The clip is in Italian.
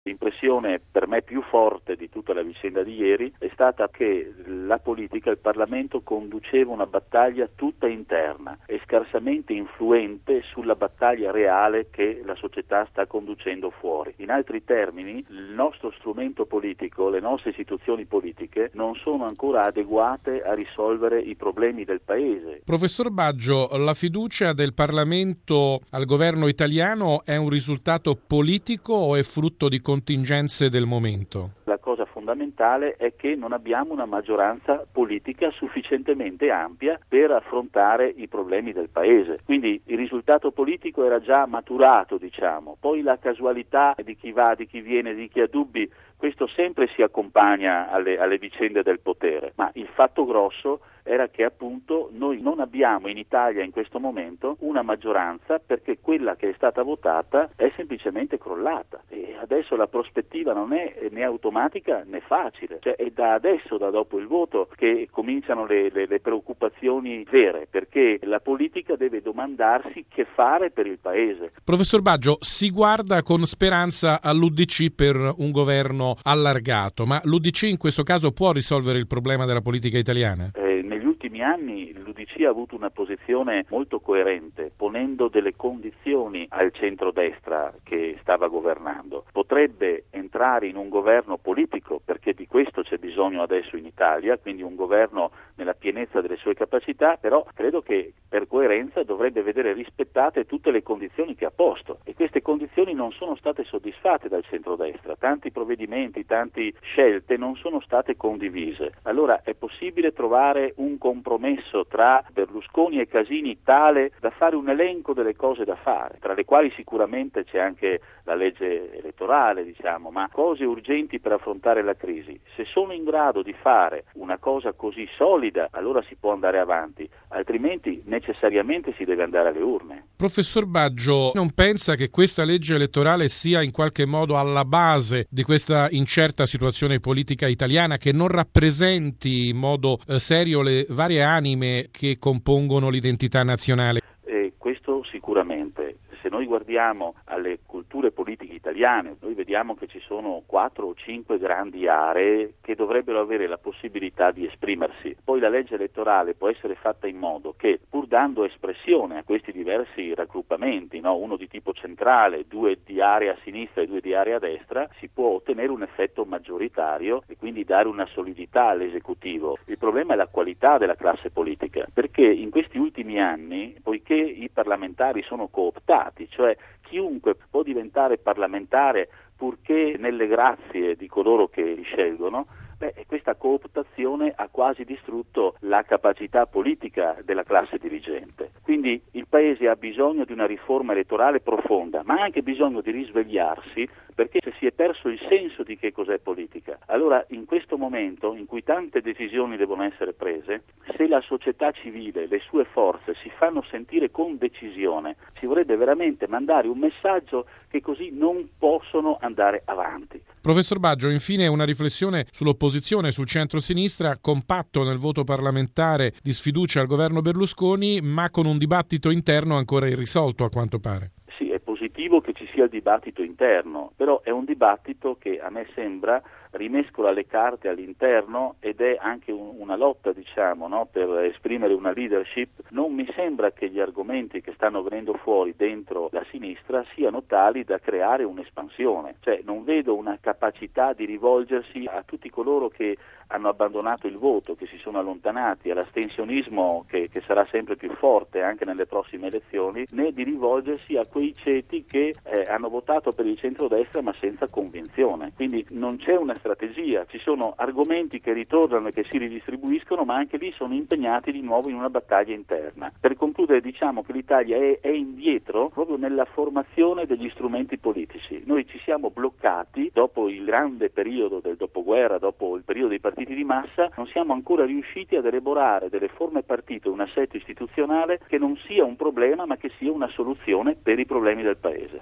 L'impressione per me più forte di tutta la vicenda di ieri è stata che la politica, il Parlamento, conduceva una battaglia tutta interna e scarsamente influente sulla battaglia reale che la società sta conducendo fuori. In altri termini, il nostro strumento politico, le nostre istituzioni politiche non sono ancora adeguate a risolvere i problemi del Paese. Professor Baggio, la fiducia del Parlamento al governo italiano è un risultato politico o è frutto di contingenze del momento? La cosa fondamentale è che non abbiamo una maggioranza politica sufficientemente ampia per affrontare i problemi del Paese. Quindi il risultato politico era già maturato, diciamo. Poi la casualità di chi va, di chi viene, di chi ha dubbi, questo sempre si accompagna alle vicende del potere. Ma il fatto grosso era che appunto noi non abbiamo in Italia in questo momento una maggioranza, perché quella che è stata votata è semplicemente crollata e adesso la prospettiva non è né automatica né facile, cioè è da adesso, da dopo il voto, che cominciano le preoccupazioni vere, perché la politica deve domandarsi che fare per il Paese. Professor Baggio, si guarda con speranza all'UDC per un governo allargato, ma l'UDC in questo caso può risolvere il problema della politica italiana? Negli ultimi anni l'UDC ha avuto una posizione molto coerente, ponendo delle condizioni al centrodestra che stava governando. Potrebbe entrare in un governo politico, perché di questo c'è bisogno adesso in Italia, quindi un governo nella pienezza delle sue capacità, però credo che per coerenza dovrebbe vedere rispettate tutte le condizioni che ha posto, e queste condizioni non sono state soddisfatte dal centrodestra. Tanti provvedimenti, tante scelte non sono state condivise. Allora è possibile trovare un compromesso tra Berlusconi e Casini tale da fare un elenco delle cose da fare, tra le quali sicuramente c'è anche la legge elettorale, diciamo, ma cose urgenti per affrontare la crisi. Se sono in grado di fare una cosa così solida, allora si può andare avanti, altrimenti necessariamente si deve andare alle urne. Professor Baggio, non pensa che questa legge elettorale sia in qualche modo alla base di questa incerta situazione politica italiana, che non rappresenti in modo serio le varie anime che compongono l'identità nazionale? Questo sicuramente. Se noi guardiamo alle culture politiche italiane, noi vediamo che ci sono 4 o 5 grandi aree che dovrebbero avere la possibilità di esprimersi. Poi la legge elettorale può essere fatta in modo che, pur dando espressione a questi diversi raggruppamenti, uno di tipo centrale, 2 di area a sinistra e 2 di area a destra, si può ottenere un effetto maggioritario e quindi dare una solidità all'esecutivo. Il problema è la qualità della classe politica, perché in questi ultimi anni, poiché i parlamentari sono cooptati, cioè chiunque può diventare parlamentare purché nelle grazie di coloro che li scelgono, questa cooptazione ha quasi distrutto la capacità politica della classe dirigente. Quindi il Paese ha bisogno di una riforma elettorale profonda, ma ha anche bisogno di risvegliarsi, perché se si è perso il senso di che cos'è politica. Allora, in questo momento in cui tante decisioni devono essere prese, se la società civile, le sue forze si fanno sentire con decisione, si vorrebbe veramente mandare un messaggio che così non possono andare avanti. Professor Baggio, infine una riflessione sull'opposizione, sul centro-sinistra, compatto nel voto parlamentare di sfiducia al governo Berlusconi, ma con un dibattito interno ancora irrisolto a quanto pare. Sì, è positivo che ci sia il dibattito interno, però è un dibattito che a me sembra rimescola le carte all'interno ed è anche una lotta, per esprimere una leadership. Non mi sembra che gli argomenti che stanno venendo fuori dentro la sinistra siano tali da creare un'espansione, cioè non vedo una capacità di rivolgersi a tutti coloro che hanno abbandonato il voto, che si sono allontanati, all'astensionismo che sarà sempre più forte anche nelle prossime elezioni, né di rivolgersi a quei ceti che hanno votato per il centrodestra ma senza convinzione. Quindi non c'è una strategia, ci sono argomenti che ritornano e che si ridistribuiscono, ma anche lì sono impegnati di nuovo in una battaglia interna. Per concludere, diciamo che l'Italia è indietro proprio nella formazione degli strumenti politici. Noi ci siamo bloccati dopo il grande periodo del dopoguerra, dopo il periodo dei partiti di massa, non siamo ancora riusciti ad elaborare delle forme partito, un assetto istituzionale che non sia un problema ma che sia una soluzione per i problemi del Paese.